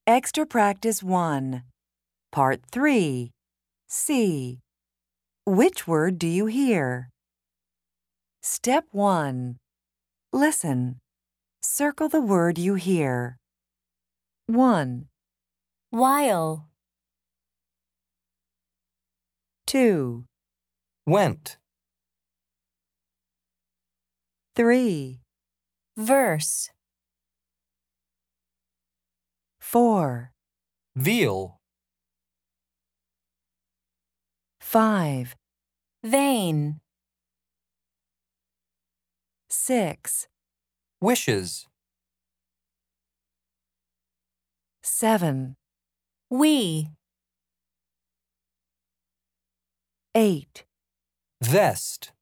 Extra Practice 1, Part 3, C. Which word do you hear? Step 1. Listen. Circle the word you hear. 1, While, 2, Went, 3, verse, 4, veal, 5, vein, 6, wishes, 7, we, 8. vest.